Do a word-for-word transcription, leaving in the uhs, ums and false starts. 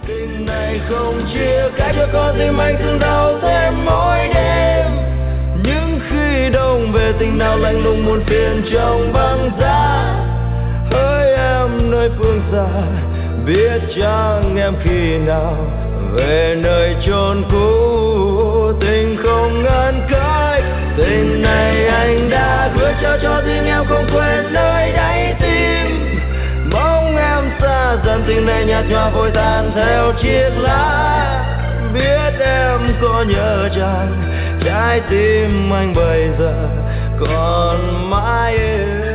Tình này không chia cách cho con tim anh thương đau thêm mỗi đêm. Những khi đông về tình nào lạnh lùng muôn phiền trong băng giá. Hỡi em nơi phương xa, biết chăng em khi nào về nơi chốn cũ. Tình không ngăn cách, tình này anh đã gửi trao cho riêng em không quên nơi đáy tim. Mong em xa dần, tình này nhạt nhòa vội tàn theo chiếc lá. Biết em có nhớ chăng, trái tim anh bây giờ còn mãi yêu.